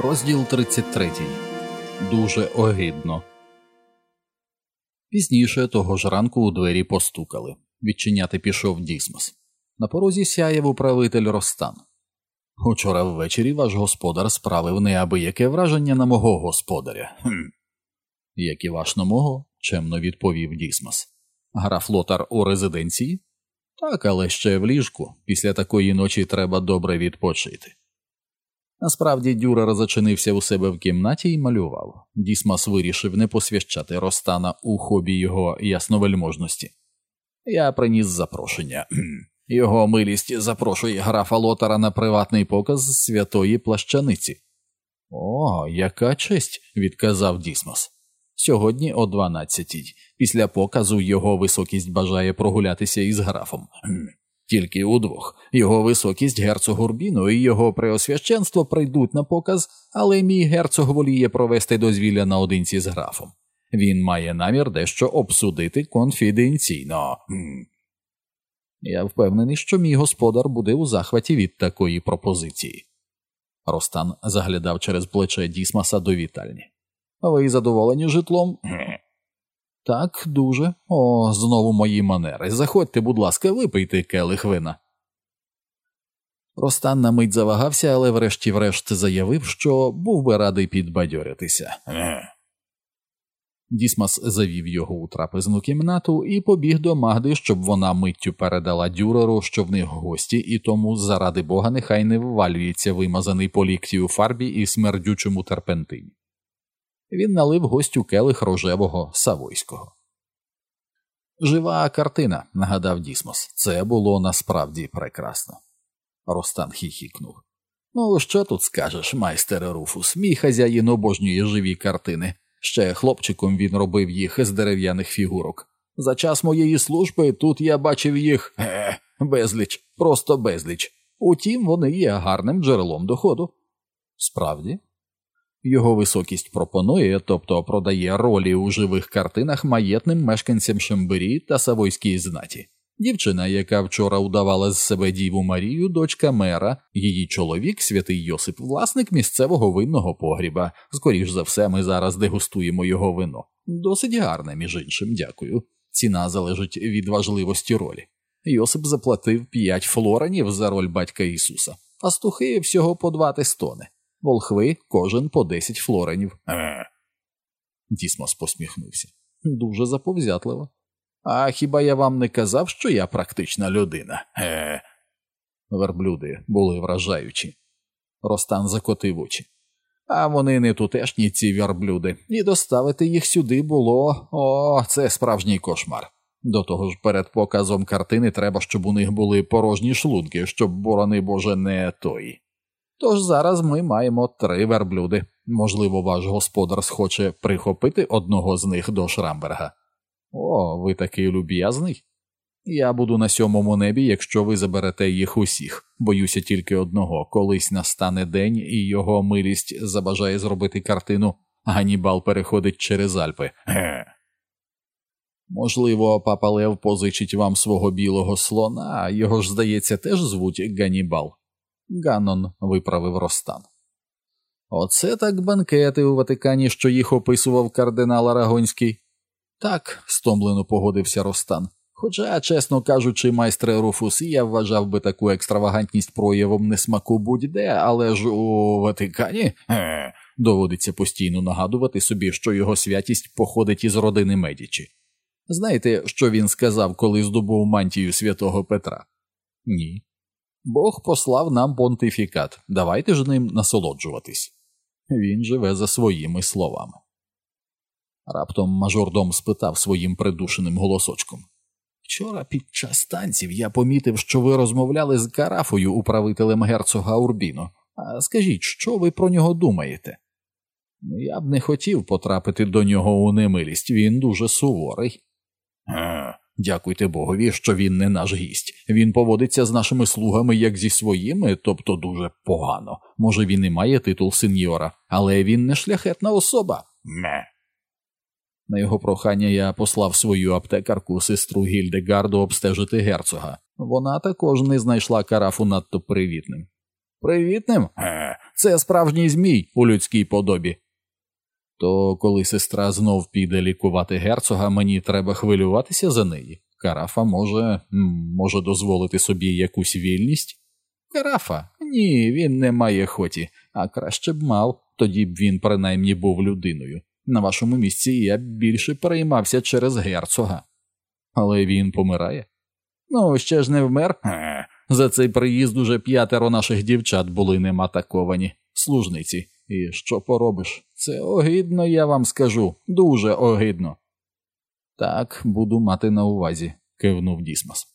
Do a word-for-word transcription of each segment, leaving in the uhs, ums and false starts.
Розділ тридцять три. Дуже огидно. Пізніше того ж ранку у двері постукали. Відчиняти пішов Дісмос. На порозі сяяв управитель Ростан. «Учора ввечері ваш господар справив неабияке враження на мого господаря». «Хм». «Як і ваш на мого?» – чемно відповів Дісмос. «Граф Лотар у резиденції?» «Так, але ще в ліжку. Після такої ночі треба добре відпочити». Насправді Дюрер зачинився у себе в кімнаті і малював. Дісмос вирішив не посвящати Ростана у хобі його ясновельможності. «Я приніс запрошення. Його милість запрошує графа Лотара на приватний показ святої плащаниці». «О, яка честь», – відказав Дісмос. «Сьогодні о дванадцятій. Після показу його високість бажає прогулятися із графом». «Тільки удвох. Його високість герцог Урбіно і його преосвященство прийдуть на показ, але мій герцог воліє провести дозвілля наодинці з графом. Він має намір дещо обсудити конфіденційно». «Я впевнений, що мій господар буде у захваті від такої пропозиції». Ростан заглядав через плече Дісмоса до вітальні. «Ви задоволені житлом?» «Так, дуже. О, знову мої манери. Заходьте, будь ласка, випийте келих вина». Ростан на мить завагався, але врешті-врешт заявив, що був би радий підбадьоритися. Дісмос завів його у трапезну кімнату і побіг до Магди, щоб вона миттю передала Дюреру, що в них гості, і тому, заради Бога, нехай не ввалюється вимазаний по лікті у фарбі і смердючому терпентині. Він налив гостю келих рожевого савойського. «Жива картина», – нагадав Дісмос. «Це було насправді прекрасно». Ростан хіхікнув. «Ну, що тут скажеш, майстере Руфус? Мій хазяїн обожнює живі картини. Ще хлопчиком він робив їх з дерев'яних фігурок. За час моєї служби тут я бачив їх е, безліч, просто безліч. Утім, вони є гарним джерелом доходу». «Справді?» Його високість пропонує, тобто продає ролі у живих картинах маєтним мешканцям Шембері та Савойській знаті. Дівчина, яка вчора удавала з себе Діву Марію, дочка мера, її чоловік, святий Йосип, власник місцевого винного погріба. Скоріш за все, ми зараз дегустуємо його вино. Досить гарне, між іншим, дякую. Ціна залежить від важливості ролі. Йосип заплатив п'ять флоренів за роль батька Ісуса. Пастухи всього по два тестони. Волхви кожен по десять флоренів. Е. Дісмос посміхнувся. Дуже заповзятливо. «А хіба я вам не казав, що я практична людина?» Е. Верблюди були вражаючі. Ростан закотив очі. «А вони не тутешні, ці верблюди. І доставити їх сюди було... О, це справжній кошмар. До того ж, перед показом картини треба, щоб у них були порожні шлунки, щоб, борони Боже, не той. Тож зараз ми маємо три верблюди. Можливо, ваш господар схоче прихопити одного з них до Шрамберга». «О, ви такий люб'язний. Я буду на сьомому небі, якщо ви заберете їх усіх. Боюся тільки одного. Колись настане день, і його милість забажає зробити картину «Ганнібал переходить через Альпи». Ге. Можливо, папа Лев позичить вам свого білого слона, його ж, здається, теж звуть Ганнібал». «Ганнон», – виправив Ростан. «Оце так банкети у Ватикані, що їх описував кардинал Арагонський». «Так», – стомлено погодився Ростан. «Хоча, чесно кажучи, майстре Руфус, я вважав би таку екстравагантність проявом несмаку будь-де, але ж у Ватикані е, доводиться постійно нагадувати собі, що його святість походить із родини Медічі. Знаєте, що він сказав, коли здобув мантію святого Петра?» «Ні». «Бог послав нам понтифікат. Давайте ж ним насолоджуватись». Він живе за своїми словами. Раптом мажордом спитав своїм придушеним голосочком. «Вчора під час танців я помітив, що ви розмовляли з Карафою, управителем герцога Урбіно. А скажіть, що ви про нього думаєте?» «Я б не хотів потрапити до нього у немилість, він дуже суворий». «А, дякуйте Богові, що він не наш гість. Він поводиться з нашими слугами як зі своїми, тобто дуже погано. Може, він і має титул сеньора, але він не шляхетна особа». «Ме». На його прохання я послав свою аптекарку, сестру Гільдегарду, обстежити герцога. Вона також не знайшла Карафу надто привітним. Привітним? Е, це справжній змій у людській подобі. То коли сестра знов піде лікувати герцога, мені треба хвилюватися за неї? Карафа може, може дозволити собі якусь вільність? Карафа? Ні, він не має хоті, а краще б мав, тоді б він принаймні був людиною. На вашому місці я б більше переймався через герцога. Але він помирає? Ну, ще ж не вмер. Е, за цей приїзд уже п'ятеро наших дівчат були нематаковані, служниці. І що поробиш? Це огидно, я вам скажу, дуже огидно. Так, буду мати на увазі, кивнув Дісмос.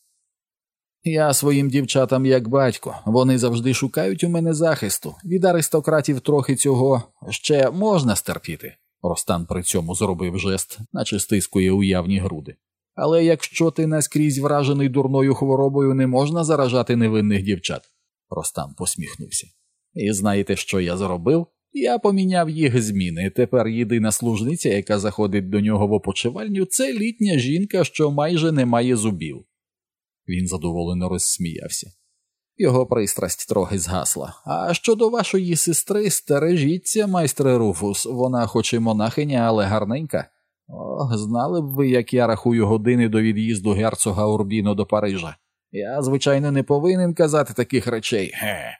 Я своїм дівчатам як батько, вони завжди шукають у мене захисту. Від аристократів трохи цього ще можна стерпіти. Ростан при цьому зробив жест, наче стискує уявні груди. Але якщо ти наскрізь вражений дурною хворобою, не можна заражати невинних дівчат. Ростан посміхнувся. І знаєте, що я зробив? Я поміняв їх зміни. Тепер єдина служниця, яка заходить до нього в опочивальню, це літня жінка, що майже не має зубів. Він задоволено розсміявся. Його пристрасть трохи згасла. А щодо вашої сестри, стережіться, майстре Руфус, вона хоч і монахиня, але гарненька. О, знали б ви, як я рахую години до від'їзду герцога Урбіно до Парижа. Я, звичайно, не повинен казати таких речей. Ге.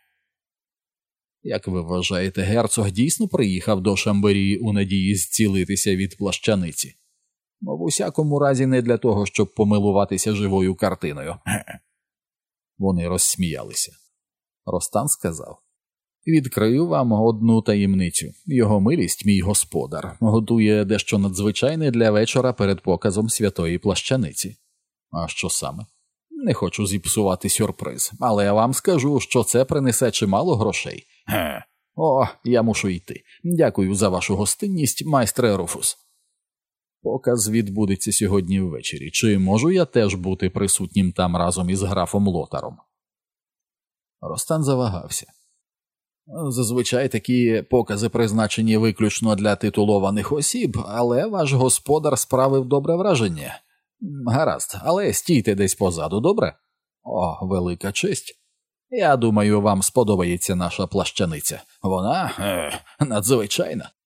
Як ви вважаєте, герцог дійсно приїхав до Шамберії у надії зцілитися від плащаниці? В усякому разі не для того, щоб помилуватися живою картиною. Ге. Вони розсміялися. Ростан сказав: «Відкрию вам одну таємницю. Його милість, мій господар, готує дещо надзвичайне для вечора перед показом святої плащаниці». А що саме? Не хочу зіпсувати сюрприз, але я вам скажу, що це принесе чимало грошей. Ге. О, я мушу йти. Дякую за вашу гостинність, майстре Руфус. Показ відбудеться сьогодні ввечері. Чи можу я теж бути присутнім там разом із графом Лотаром? Ростан завагався. Зазвичай такі покази призначені виключно для титулованих осіб, але ваш господар справив добре враження. Гаразд, але стійте десь позаду, добре? О, велика честь. Я думаю, вам сподобається наша плащаниця. Вона е, надзвичайна.